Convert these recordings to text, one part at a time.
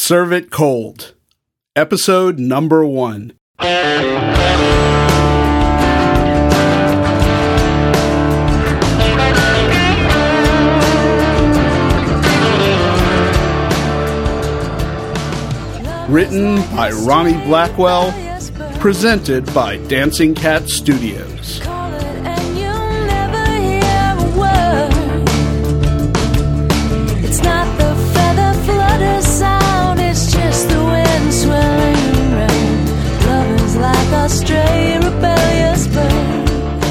Serve It Cold. Episode number 1. Written by Ronnie Blackwell, presented by Dancing Cat Studios. Stray rebellious bird.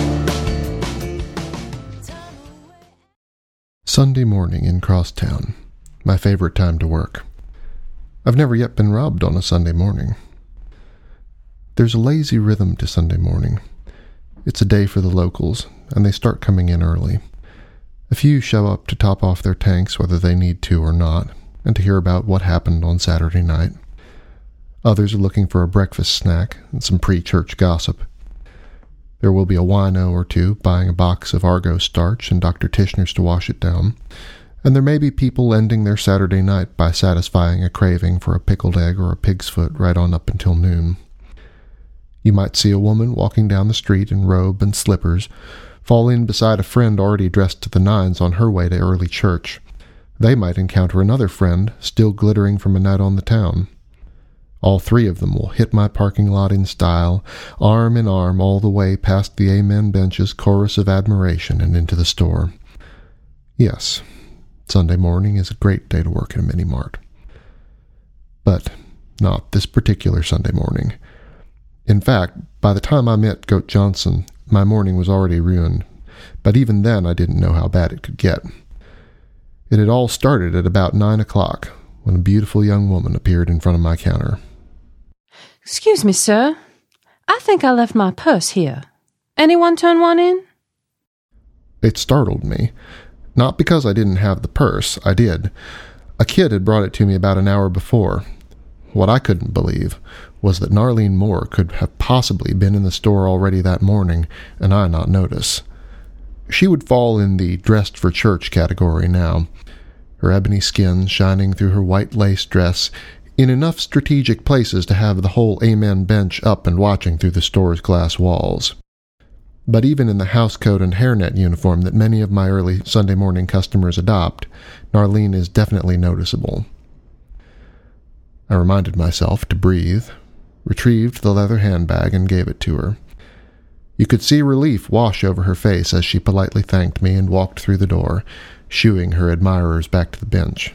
Sunday morning in Crosstown, my favorite time to work. I've never yet been robbed on a Sunday morning. There's a lazy rhythm to Sunday morning. It's a day for the locals, and they start coming in early. A few show up to top off their tanks whether they need to or not, and to hear about what happened on Saturday night. Others are looking for a breakfast snack and some pre-church gossip. There will be a wino or two buying a box of Argo starch and Dr. Tishner's to wash it down, and there may be people ending their Saturday night by satisfying a craving for a pickled egg or a pig's foot right on up until noon. You might see a woman walking down the street in robe and slippers, fall in beside a friend already dressed to the nines on her way to early church. They might encounter another friend, still glittering from a night on the town. All three of them will hit my parking lot in style, arm in arm all the way past the Amen Bench's chorus of admiration and into the store. Yes, Sunday morning is a great day to work in a mini-mart. But not this particular Sunday morning. In fact, by the time I met Goat Johnson, my morning was already ruined, but even then I didn't know how bad it could get. It had all started at about 9 o'clock, when a beautiful young woman appeared in front of my counter. Excuse me, sir. I think I left my purse here. Anyone turn one in? It startled me. Not because I didn't have the purse, I did. A kid had brought it to me about an hour before. What I couldn't believe was that Narlene Moore could have possibly been in the store already that morning, and I not notice. She would fall in the dressed for church category now, her ebony skin shining through her white lace dress in enough strategic places to have the whole Amen Bench up and watching through the store's glass walls. But even in the housecoat and hairnet uniform that many of my early Sunday morning customers adopt, Narlene is definitely noticeable. I reminded myself to breathe, retrieved the leather handbag, and gave it to her. You could see relief wash over her face as she politely thanked me and walked through the door, shooing her admirers back to the bench.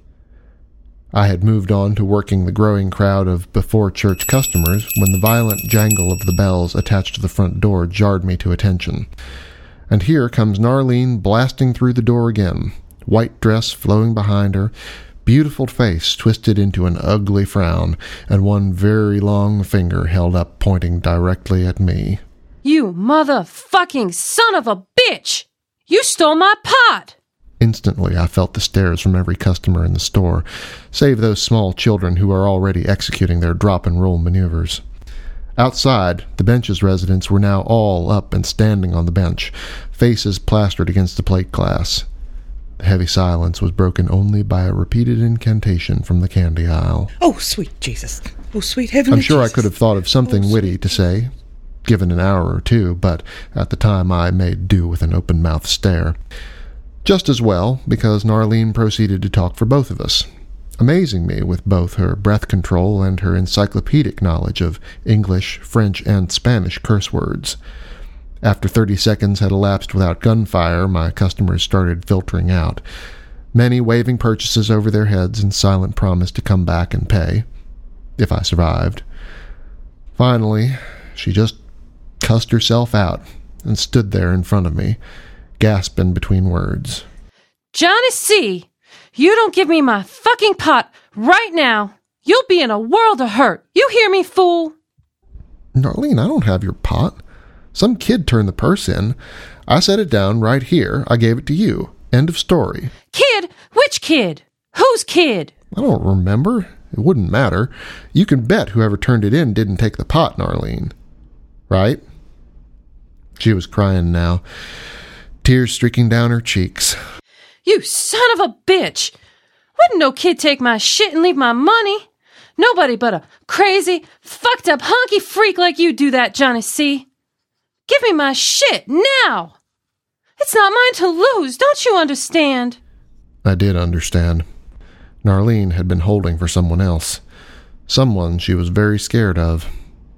I had moved on to working the growing crowd of before-church customers when the violent jangle of the bells attached to the front door jarred me to attention. And here comes Narlene blasting through the door again, white dress flowing behind her, beautiful face twisted into an ugly frown, and one very long finger held up pointing directly at me. You motherfucking son of a bitch! You stole my pot! Instantly, I felt the stares from every customer in the store, save those small children who are already executing their drop-and-roll maneuvers. Outside, the bench's residents were now all up and standing on the bench, faces plastered against the plate glass. The heavy silence was broken only by a repeated incantation from the candy aisle. Oh, sweet Jesus. Oh, sweet heavenly I'm sure Jesus. I could have thought of something witty to say, given an hour or two, but at the time I made do with an open-mouthed stare. Just as well, because Narlene proceeded to talk for both of us, amazing me with both her breath control and her encyclopedic knowledge of English, French, and Spanish curse words. After 30 seconds had elapsed without gunfire, my customers started filtering out, many waving purchases over their heads and silent promise to come back and pay, if I survived. Finally, she just cussed herself out and stood there in front of me, gasping between words. Johnny C., you don't give me my fucking pot right now. You'll be in a world of hurt. You hear me, fool? Narlene, I don't have your pot. Some kid turned the purse in. I set it down right here. I gave it to you. End of story. Kid? Which kid? Whose kid? I don't remember. It wouldn't matter. You can bet whoever turned it in didn't take the pot, Narlene. Right? She was crying now, tears streaking down her cheeks. You son of a bitch! Wouldn't no kid take my shit and leave my money? Nobody but a crazy, fucked up honky freak like you do that, Johnny C. Give me my shit now. It's not mine to lose, don't you understand? I did understand. Narlene had been holding for someone else. Someone she was very scared of.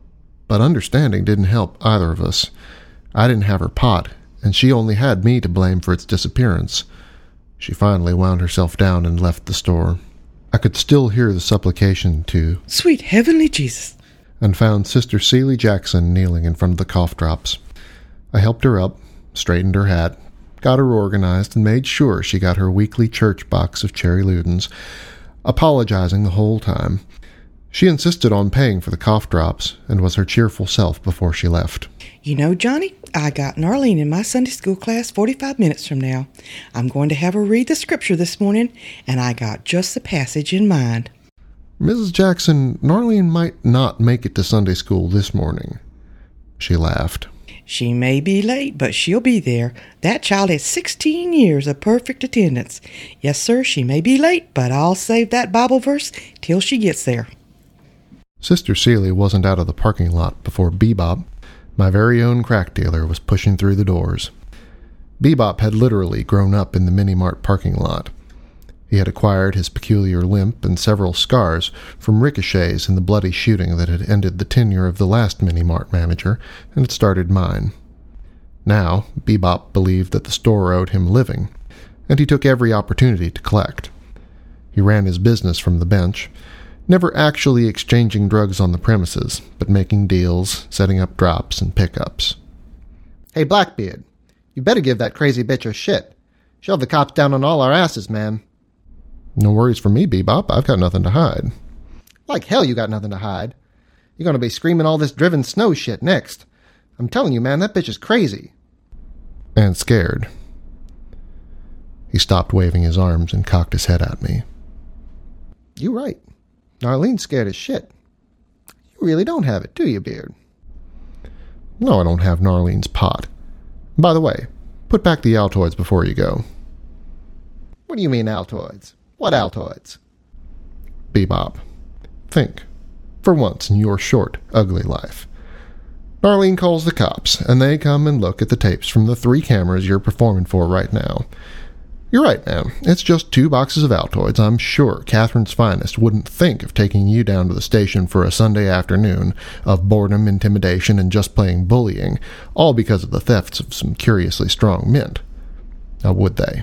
But understanding didn't help either of us. I didn't have her pot, and she only had me to blame for its disappearance. She finally wound herself down and left the store. I could still hear the supplication to Sweet heavenly Jesus. And found Sister Celie Jackson kneeling in front of the cough drops. I helped her up, straightened her hat, got her organized, and made sure she got her weekly church box of cherry Ludens, apologizing the whole time. She insisted on paying for the cough drops and was her cheerful self before she left. You know, Johnny, I got Narlene in my Sunday school class 45 minutes from now. I'm going to have her read the scripture this morning, and I got just the passage in mind. Mrs. Jackson, Narlene might not make it to Sunday school this morning. She laughed. She may be late, but she'll be there. That child has 16 years of perfect attendance. Yes, sir, she may be late, but I'll save that Bible verse till she gets there. Sister Celie wasn't out of the parking lot before Bebop, my very own crack dealer, was pushing through the doors. Bebop had literally grown up in the Mini-Mart parking lot. He had acquired his peculiar limp and several scars from ricochets in the bloody shooting that had ended the tenure of the last Mini-Mart manager and had started mine. Now, Bebop believed that the store owed him living, and he took every opportunity to collect. He ran his business from the bench, never actually exchanging drugs on the premises, but making deals, setting up drops and pickups. Hey, Blackbeard, you better give that crazy bitch her shit. She'll have the cops down on all our asses, man. No worries for me, Bebop. I've got nothing to hide. Like hell you got nothing to hide. You're gonna be screaming all this driven snow shit next. I'm telling you, man, that bitch is crazy. And scared. He stopped waving his arms and cocked his head at me. You right. Narlene's scared as shit. You really don't have it, do you, Beard? No, I don't have Narlene's pot. By the way, put back the Altoids before you go. What do you mean, Altoids? What Altoids? Bebop. Think. For once in your short, ugly life. Narlene calls the cops, and they come and look at the tapes from the 3 cameras you're performing for right now. You're right, ma'am. It's just 2 boxes of Altoids. I'm sure Catherine's finest wouldn't think of taking you down to the station for a Sunday afternoon of boredom, intimidation, and just plain bullying, all because of the thefts of some curiously strong mint. Now, would they?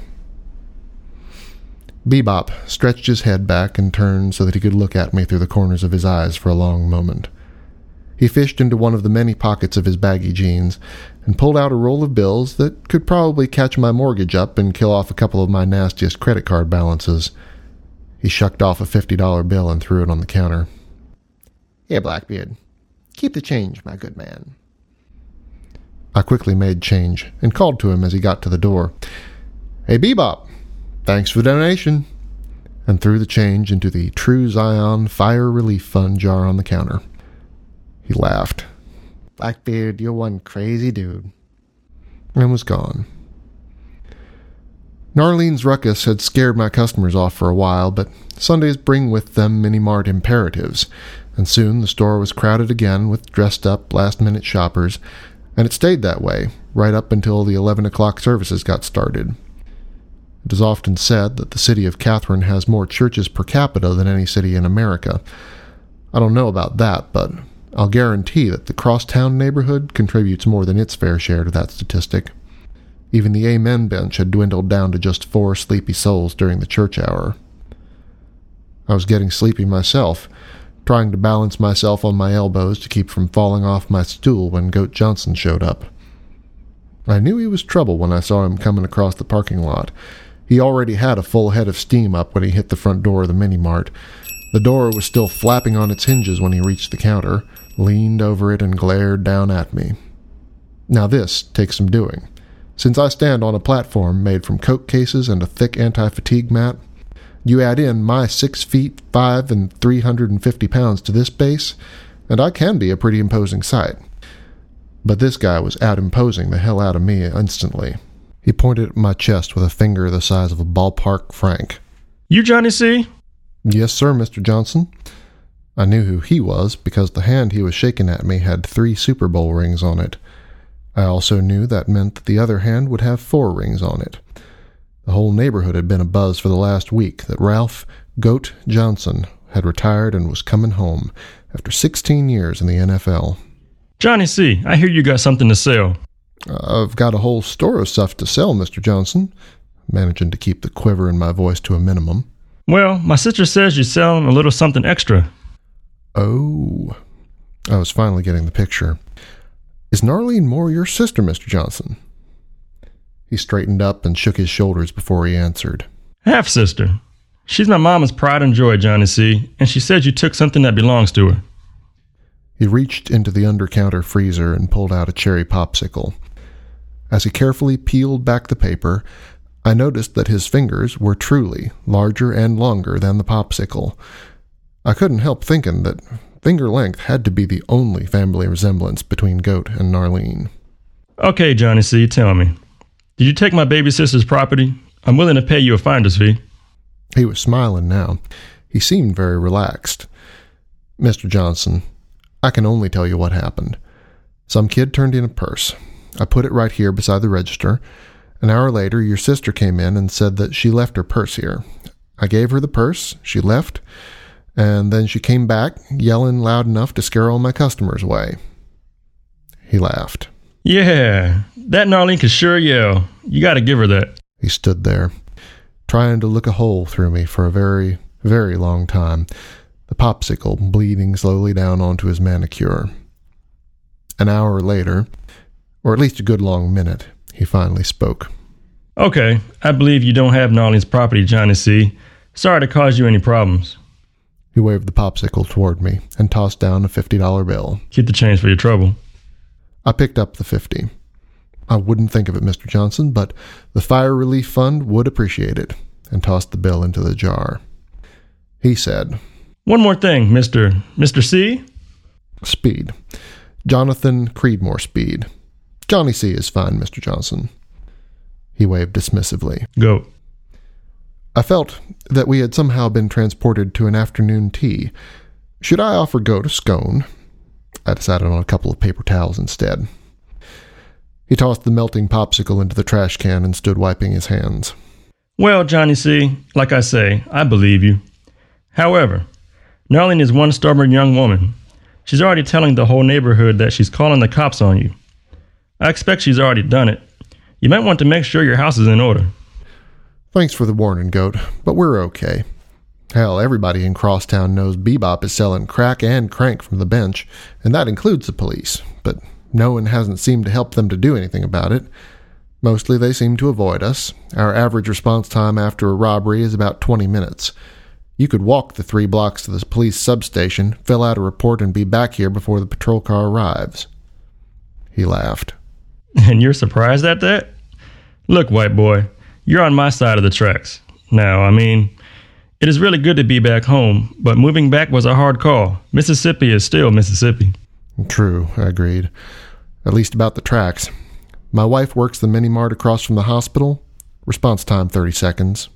Bebop stretched his head back and turned so that he could look at me through the corners of his eyes for a long moment. He fished into one of the many pockets of his baggy jeans and pulled out a roll of bills that could probably catch my mortgage up and kill off a couple of my nastiest credit card balances. He shucked off a $50 bill and threw it on the counter. Here, Blackbeard. Keep the change, my good man. I quickly made change and called to him as he got to the door. Hey, Bebop, thanks for the donation, and threw the change into the True Zion Fire Relief Fund jar on the counter. He laughed. Blackbeard, you're one crazy dude. And was gone. Narlene's ruckus had scared my customers off for a while, but Sundays bring with them Mini-Mart imperatives, and soon the store was crowded again with dressed-up, last-minute shoppers, and it stayed that way, right up until the 11 o'clock services got started. It is often said that the city of Catherine has more churches per capita than any city in America. I don't know about that, but I'll guarantee that the Crosstown neighborhood contributes more than its fair share to that statistic. Even the Amen bench had dwindled down to just 4 sleepy souls during the church hour. I was getting sleepy myself, trying to balance myself on my elbows to keep from falling off my stool when Goat Johnson showed up. I knew he was trouble when I saw him coming across the parking lot. He already had a full head of steam up when he hit the front door of the Mini-Mart. The door was still flapping on its hinges when he reached the counter, leaned over it, and glared down at me. Now this takes some doing. Since I stand on a platform made from Coke cases and a thick anti-fatigue mat, you add in my 6 feet 5 and 350 pounds to this base, and I can be a pretty imposing sight. But this guy was out-imposing the hell out of me instantly. He pointed at my chest with a finger the size of a ballpark franc. You Johnny C? Yes, sir, Mr. Johnson. I knew who he was because the hand he was shaking at me had 3 Super Bowl rings on it. I also knew that meant that the other hand would have 4 rings on it. The whole neighborhood had been abuzz for the last week that Ralph Goat Johnson had retired and was coming home after 16 years in the NFL. Johnny C, I hear you got something to sell. I've got a whole store of stuff to sell, Mr. Johnson, managing to keep the quiver in my voice to a minimum. Well, my sister says you're selling a little something extra. Oh, I was finally getting the picture. Is Narlene Moore your sister, Mr. Johnson? He straightened up and shook his shoulders before he answered. Half-sister. She's my mama's pride and joy, Johnny C., and she said you took something that belongs to her. He reached into the under-counter freezer and pulled out a cherry popsicle. As he carefully peeled back the paper, I noticed that his fingers were truly larger and longer than the popsicle. I couldn't help thinking that finger length had to be the only family resemblance between Goat and Narlene. Okay, Johnny C., tell me. Did you take my baby sister's property? I'm willing to pay you a finder's fee. He was smiling now. He seemed very relaxed. Mr. Johnson, I can only tell you what happened. Some kid turned in a purse. I put it right here beside the register. An hour later, your sister came in and said that she left her purse here. I gave her the purse, she left, and then she came back, yelling loud enough to scare all my customers away. He laughed. Yeah, that Narlene can sure yell. You gotta give her that. He stood there, trying to look a hole through me for a very, very long time, the popsicle bleeding slowly down onto his manicure. An hour later, or at least a good long minute, he finally spoke. Okay, I believe you don't have Narlene's property, Johnny C. Sorry to cause you any problems. He waved the popsicle toward me and tossed down a $50 bill. Keep the change for your trouble. I picked up the 50. I wouldn't think of it, Mr. Johnson, but the Fire Relief Fund would appreciate it, and tossed the bill into the jar. He said, One more thing, Mr. C? Speed. Jonathan Creedmoor Speed. Johnny C. is fine, Mr. Johnson. He waved dismissively. Go. I felt that we had somehow been transported to an afternoon tea. Should I offer Goat a scone? I decided on a couple of paper towels instead. He tossed the melting popsicle into the trash can and stood wiping his hands. Well, Johnny C., like I say, I believe you. However, Narlene is one stubborn young woman. She's already telling the whole neighborhood that she's calling the cops on you. I expect she's already done it. You might want to make sure your house is in order. Thanks for the warning, Goat, but we're okay. Hell, everybody in Crosstown knows Bebop is selling crack and crank from the bench, and that includes the police, but no one hasn't seemed to help them to do anything about it. Mostly they seem to avoid us. Our average response time after a robbery is about 20 minutes. You could walk the 3 blocks to the police substation, fill out a report, and be back here before the patrol car arrives. He laughed. And you're surprised at that? Look, white boy, you're on my side of the tracks. Now, I mean, it is really good to be back home, but moving back was a hard call. Mississippi is still Mississippi. True, I agreed. At least about the tracks. My wife works the mini-mart across from the hospital. Response time 30 seconds.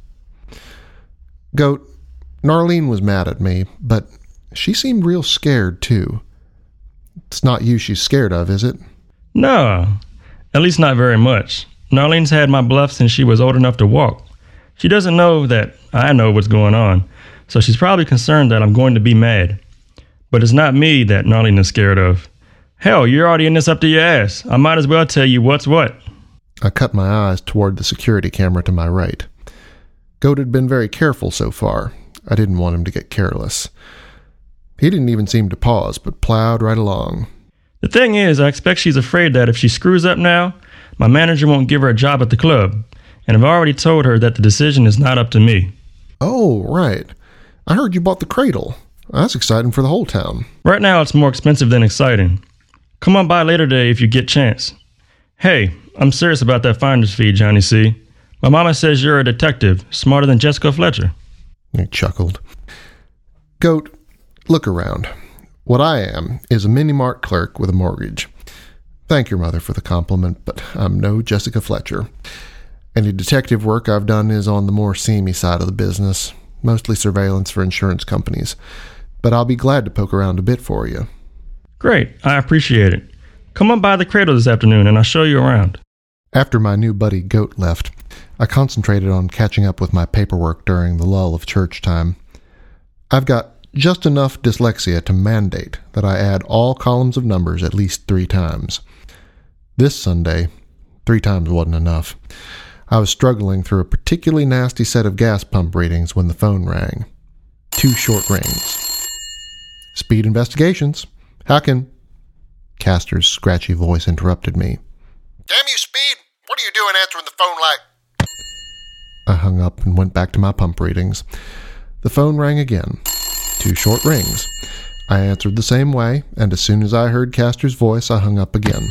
Goat, Narlene was mad at me, but she seemed real scared, too. It's not you she's scared of, is it? No, at least not very much. Narlene's had my bluff since she was old enough to walk. She doesn't know that I know what's going on, so she's probably concerned that I'm going to be mad. But it's not me that Narlene is scared of. Hell, you're already in this up to your ass. I might as well tell you what's what. I cut my eyes toward the security camera to my right. Goat had been very careful so far. I didn't want him to get careless. He didn't even seem to pause, but plowed right along. The thing is, I expect she's afraid that if she screws up now, my manager won't give her a job at the club, and I've already told her that the decision is not up to me. Oh, right. I heard you bought the Cradle. That's exciting for the whole town. Right now, it's more expensive than exciting. Come on by later today if you get chance. Hey, I'm serious about that finder's fee, Johnny C. My mama says you're a detective, smarter than Jessica Fletcher. He chuckled. Goat, look around. What I am is a mini-mart clerk with a mortgage. Thank your mother for the compliment, but I'm no Jessica Fletcher. Any detective work I've done is on the more seamy side of the business. mostly surveillance for insurance companies, but I'll be glad to poke around a bit for you. Great, I appreciate it. Come up by the cradle this afternoon and I'll show you around. After my new buddy Goat left, I concentrated on catching up with my paperwork during the lull of church time. I've got just enough dyslexia to mandate that I add all columns of numbers at least 3 times. This Sunday, 3 times wasn't enough. I was struggling through a particularly nasty set of gas pump readings when the phone rang. 2 short rings. Speed Investigations. How can... Castor's scratchy voice interrupted me. Damn you, Speed! What are you doing answering the phone like... I hung up and went back to my pump readings. The phone rang again. 2 short rings. I answered the same way, and as soon as I heard Castor's voice, I hung up again.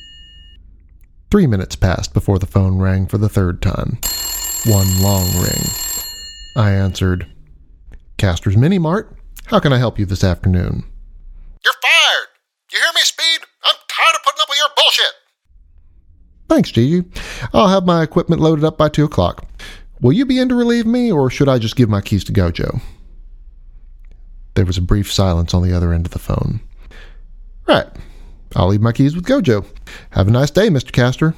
3 minutes passed before the phone rang for the 3rd time. 1 long ring. I answered, Castor's Mini Mart. How can I help you this afternoon? You're fired! You hear me, Speed? I'm tired of putting up with your bullshit! Thanks, Gigi. I'll have my equipment loaded up by 2 o'clock. Will you be in to relieve me, or should I just give my keys to Gojo? There was a brief silence on the other end of the phone. Right. I'll leave my keys with Gojo. Have a nice day, Mr. Castor.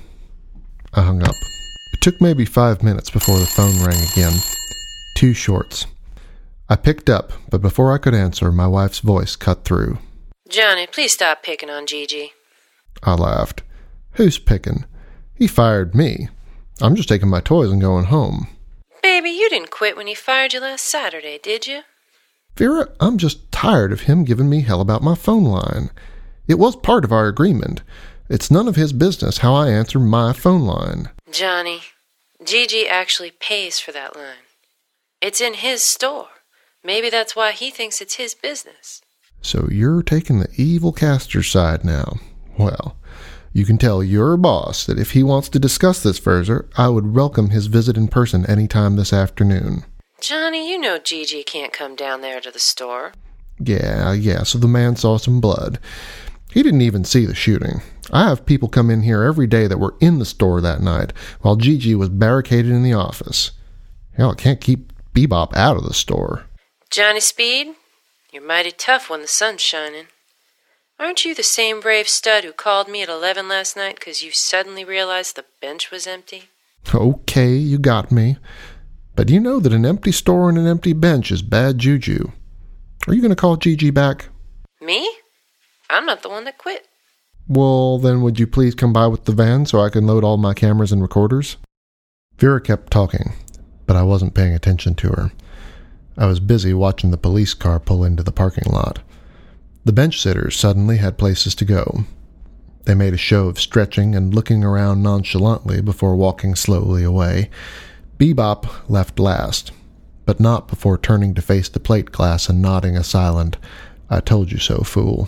I hung up. It took maybe 5 minutes before the phone rang again. 2 shorts. I picked up, but before I could answer, my wife's voice cut through. Johnny, please stop picking on Gigi. I laughed. Who's picking? He fired me. I'm just taking my toys and going home. Baby, you didn't quit when he fired you last Saturday, did you? Vera, I'm just tired of him giving me hell about my phone line. It was part of our agreement. It's none of his business how I answer my phone line. Johnny, Gigi actually pays for that line. It's in his store. Maybe that's why he thinks it's his business. So you're taking the evil Castor side now. Well, you can tell your boss that if he wants to discuss this further, I would welcome his visit in person any time this afternoon. Johnny, you know Gigi can't come down there to the store. Yeah, so the man saw some blood. He didn't even see the shooting. I have people come in here every day that were in the store that night, while Gigi was barricaded in the office. Hell, I can't keep Bebop out of the store. Johnny Speed, you're mighty tough when the sun's shining. Aren't you the same brave stud who called me at 11 last night because you suddenly realized the bench was empty? Okay, you got me. But you know that an empty store and an empty bench is bad juju. Are you going to call Gigi back? Me? I'm not the one that quit. Well, then would you please come by with the van so I can load all my cameras and recorders? Vera kept talking, but I wasn't paying attention to her. I was busy watching the police car pull into the parking lot. The bench sitters suddenly had places to go. They made a show of stretching and looking around nonchalantly before walking slowly away. Bebop left last, but not before turning to face the plate glass and nodding a silent, "I told you so, fool."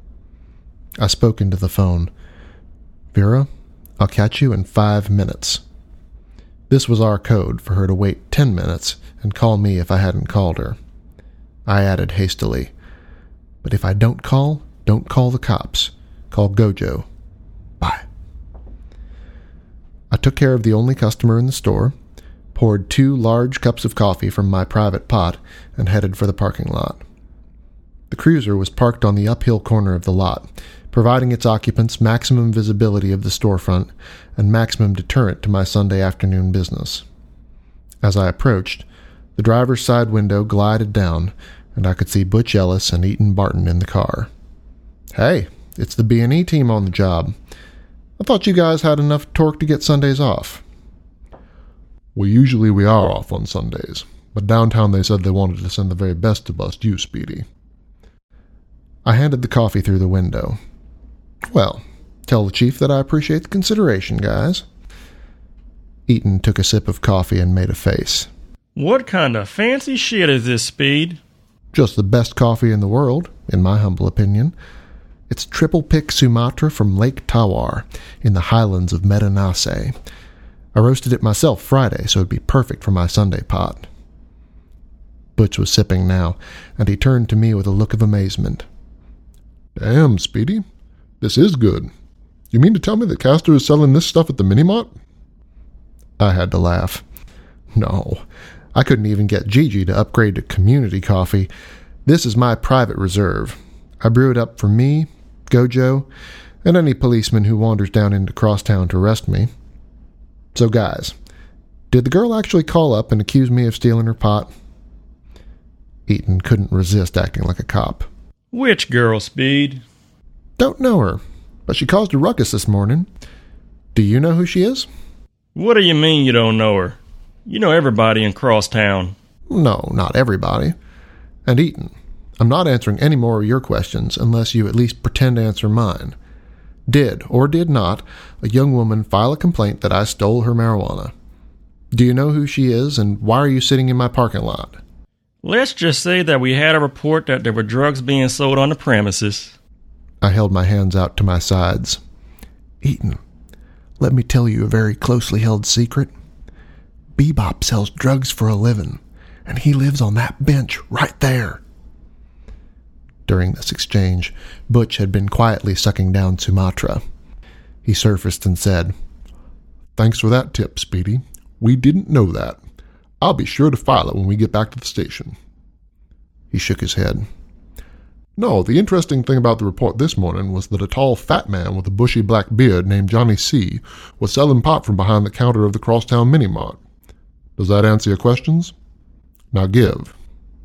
I spoke into the phone. "Vera, I'll catch you in 5 minutes." This was our code for her to wait 10 minutes and call me if I hadn't called her. I added hastily, "But if I don't call the cops. Call Gojo. Bye." I took care of the only customer in the store, poured 2 large cups of coffee from my private pot, and headed for the parking lot. The cruiser was parked on the uphill corner of the lot, providing its occupants maximum visibility of the storefront and maximum deterrent to my Sunday afternoon business. As I approached, the driver's side window glided down, and I could see Butch Ellis and Eaton Barton in the car. "Hey, it's the B&E team on the job. I thought you guys had enough torque to get Sundays off." "Well, usually we are off on Sundays, but downtown they said they wanted to send the very best to bust you, Speedy." I handed the coffee through the window. "Well, tell the chief that I appreciate the consideration, guys." Eaton took a sip of coffee and made a face. What kind of fancy shit is this, Speed? Just the best coffee in the world, in my humble opinion. It's triple pick Sumatra from Lake Tawar, in the highlands of Medanase. I roasted it myself Friday, so it'd be perfect for my Sunday pot. Butch was sipping now, and he turned to me with a look of amazement. "Damn, Speedy. This is good. You mean to tell me that Castor is selling this stuff at the Minimart?" I had to laugh. "No, I couldn't even get Gigi to upgrade to community coffee. This is my private reserve. I brew it up for me, Gojo, and any policeman who wanders down into Crosstown to arrest me. So guys, did the girl actually call up and accuse me of stealing her pot? Eaton couldn't resist acting like a cop. Which girl, Speed? Don't know her, but she caused a ruckus this morning. Do you know who she is? What do you mean you don't know her? You know everybody in Crosstown. No, not everybody. And Eaton, I'm not answering any more of your questions unless you at least pretend to answer mine. Did, or did not, a young woman file a complaint that I stole her marijuana? Do you know who she is, and why are you sitting in my parking lot? Let's just say that we had a report that there were drugs being sold on the premises. I held my hands out to my sides. Eaton, let me tell you a very closely held secret. Bebop sells drugs for a living, and he lives on that bench right there. During this exchange, Butch had been quietly sucking down Sumatra. He surfaced and said, "Thanks for that tip, Speedy. We didn't know that. I'll be sure to file it when we get back to the station." He shook his head. "No, the interesting thing about the report this morning was that a tall, fat man with a bushy black beard named Johnny C. was selling pot from behind the counter of the Crosstown Mini-Mart. Does that answer your questions? Now give."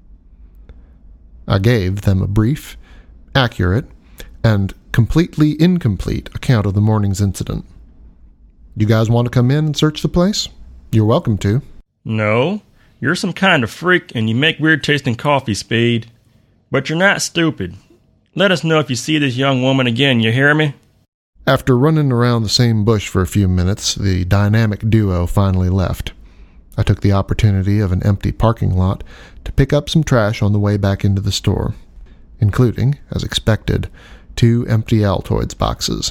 I gave them a brief, accurate, and completely incomplete account of the morning's incident. You guys want to come in and search the place? You're welcome to. No, you're some kind of freak and you make weird-tasting coffee, Speed. But you're not stupid. Let us know if you see this young woman again, you hear me? After running around the same bush for a few minutes, the dynamic duo finally left. I took the opportunity of an empty parking lot to pick up some trash on the way back into the store, including, as expected, 2 empty Altoids boxes.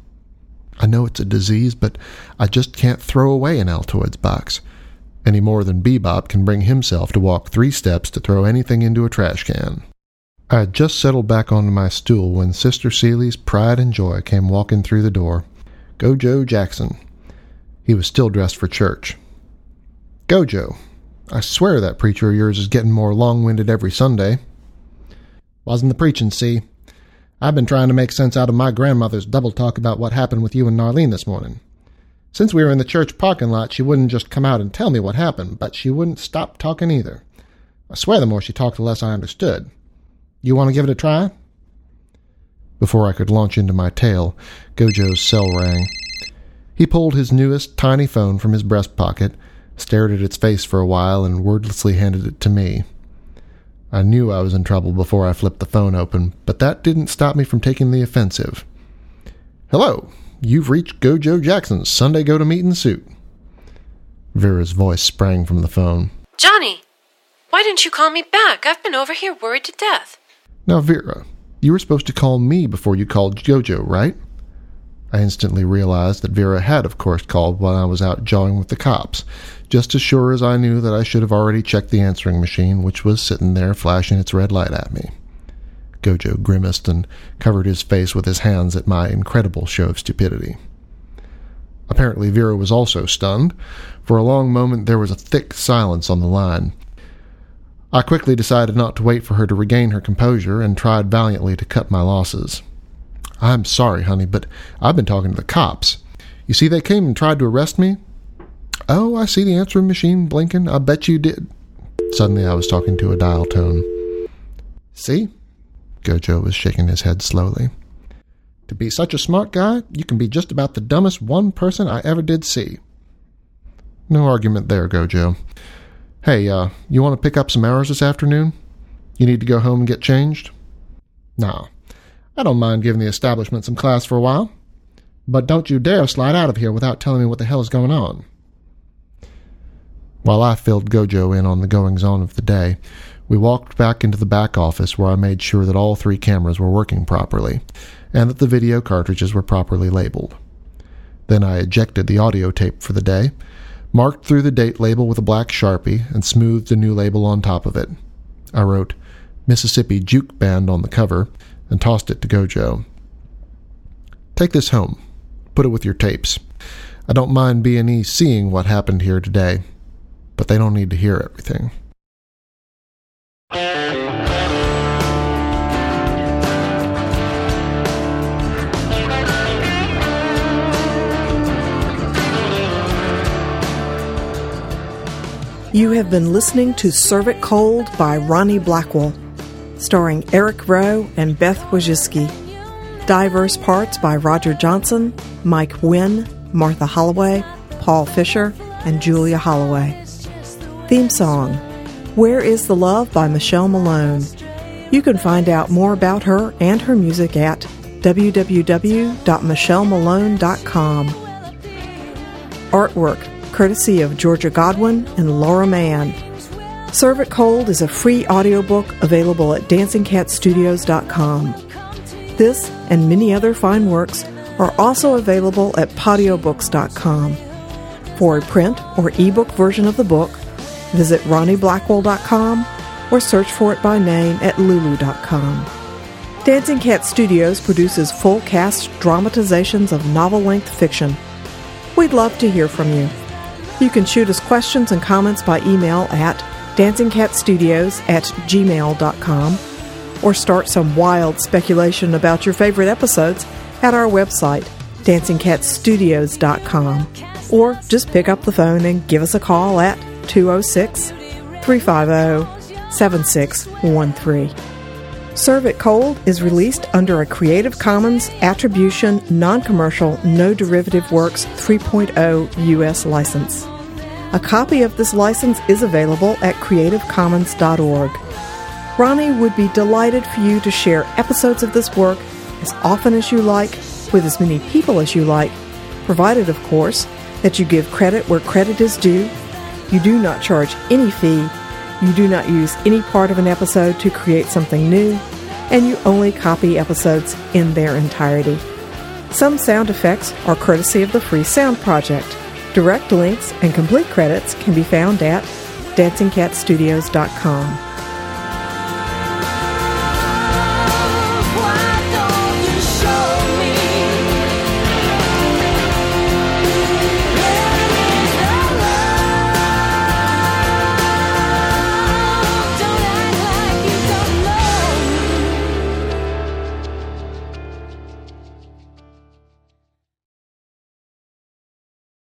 I know it's a disease, but I just can't throw away an Altoids box, any more than Bebop can bring himself to walk 3 steps to throw anything into a trash can. I had just settled back onto my stool when Sister Celie's pride and joy came walking through the door. Gojo Jackson. He was still dressed for church. "Gojo, I swear that preacher of yours is getting more long-winded every Sunday." "Wasn't the preaching, see? I've been trying to make sense out of my grandmother's double talk about what happened with you and Narlene this morning. Since we were in the church parking lot, she wouldn't just come out and tell me what happened, but she wouldn't stop talking either. I swear the more she talked, the less I understood. You want to give it a try?" Before I could launch into my tale, Gojo's cell rang. He pulled his newest tiny phone from his breast pocket, stared at its face for a while, and wordlessly handed it to me. I knew I was in trouble before I flipped the phone open, but that didn't stop me from taking the offensive. "Hello, you've reached Gojo Jackson's Sunday Go-To-Meeting suit." Vera's voice sprang from the phone. Johnny, why didn't you call me back? I've been over here worried to death. "Now, Vera, you were supposed to call me before you called Gojo, right?" I instantly realized that Vera had, of course, called while I was out jawing with the cops, just as sure as I knew that I should have already checked the answering machine, which was sitting there flashing its red light at me. Gojo grimaced and covered his face with his hands at my incredible show of stupidity. Apparently Vera was also stunned. For a long moment there was a thick silence on the line. I quickly decided not to wait for her to regain her composure and tried valiantly to cut my losses. "I'm sorry, honey, but I've been talking to the cops. You see, they came and tried to arrest me." "Oh, I see the answering machine blinking. I bet you did." Suddenly I was talking to a dial tone. "See?" Gojo was shaking his head slowly. "To be such a smart guy, you can be just about the dumbest one person I ever did see." "No argument there, Gojo. Hey, you want to pick up some hours this afternoon? You need to go home and get changed?" "No. I don't mind giving the establishment some class for a while. But don't you dare slide out of here without telling me what the hell is going on." While I filled Gojo in on the goings-on of the day, we walked back into the back office where I made sure that all 3 cameras were working properly, and that the video cartridges were properly labeled. Then I ejected the audio tape for the day, marked through the date label with a black Sharpie, and smoothed a new label on top of it. I wrote Mississippi Juke Band on the cover, and tossed it to Gojo. "Take this home. Put it with your tapes. I don't mind B&E seeing what happened here today. but they don't need to hear everything. You have been listening to Serve It Cold by Ronnie Blackwell, starring Eric Rowe and Beth Wojcicki. Diverse parts by Roger Johnson, Mike Wynn, Martha Holloway, Paul Fisher, and Julia Holloway. Theme song, Where is the Love by Michelle Malone. You can find out more about her and her music at www.michellemalone.com. Artwork courtesy of Georgia Godwin and Laura Mann. Serve It Cold is a free audiobook available at dancingcatstudios.com. This and many other fine works are also available at podiobooks.com. For a print or ebook version of the book, visit ronnieblackwell.com or search for it by name at lulu.com. Dancing Cat Studios produces full-cast dramatizations of novel-length fiction. We'd love to hear from you. You can shoot us questions and comments by email at dancingcatstudios@gmail.com or start some wild speculation about your favorite episodes at our website, dancingcatstudios.com, or just pick up the phone and give us a call at 206-350-7613. Serve It Cold is released under a Creative Commons Attribution, Non-Commercial, No Derivative Works 3.0 U.S. license. A copy of this license is available at creativecommons.org. Ronnie would be delighted for you to share episodes of this work as often as you like, with as many people as you like, provided, of course, that you give credit where credit is due. You do not charge any fee. You do not use any part of an episode to create something new, and you only copy episodes in their entirety. Some sound effects are courtesy of the Free Sound Project. Direct links and complete credits can be found at dancingcatstudios.com.